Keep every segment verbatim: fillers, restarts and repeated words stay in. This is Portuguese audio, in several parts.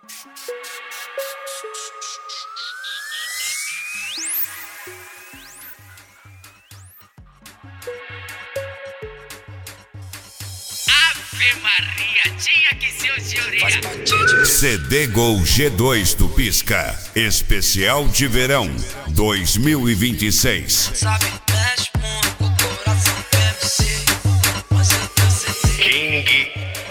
Ave Maria, tinha que ser o senhoria. C D Gol G dois do Pisca, especial de verão dois mil e vinte e seis. Sabe, mexe muito com o coração do M C, mas eu tenho certeza. King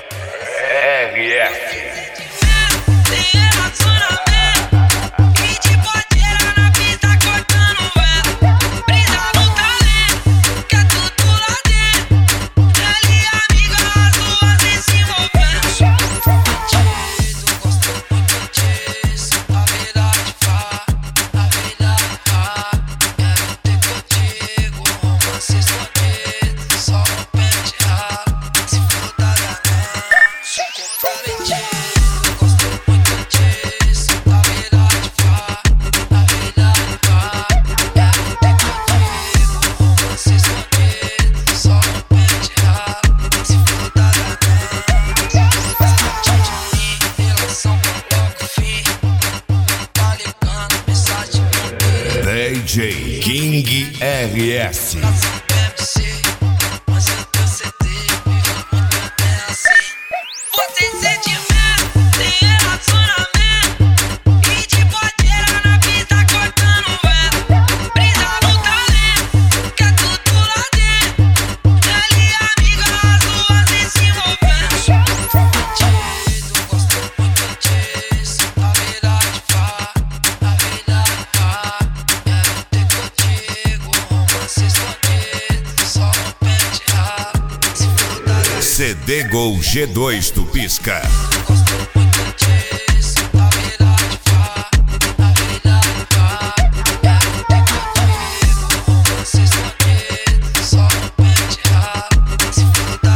R F. Tem relacionamento e de boteira na pista cortando vela. Brisa no talento, que é tudo lá dentro. Ele e amiga, as duas em se envolvendo. Bandido, gosto muito disso. A verdade fala, a verdade fala. Quero ter contigo, romance escondido. Só um pente ralo, se for da danada, se comprometido. Gosto muito disso. A verdade fala, a verdade fala. Quero ter contigo, romance escondido. Só um pente ralo, se for da danada. Faz parte de mim, relação coloca o fim. Tá ligando, mensagem não queria. D J King R S. Coração do M C, mas eu tenho certeza, vive muito bem assim. Você sentimento, tem relacionamento e de boteira na pista cortando vela. Brisa no talento, que é tudo lá dentro. Ele e amiga, as duas em se envolvendo. Bandido, gosto muito disso. A verdade fala, a verdade fala. Quero ter contigo, romance escondido. Só um pente ralo, se for da dança. C D Gol G dois do Pisca. Gosto muito disso. A verdade fala, a verdade fala. Quero ter contigo, romance escondido. Só um pente ralo, se for da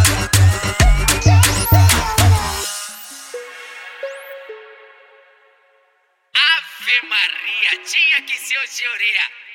dança. Ave Maria, tinha que ser o senhoria.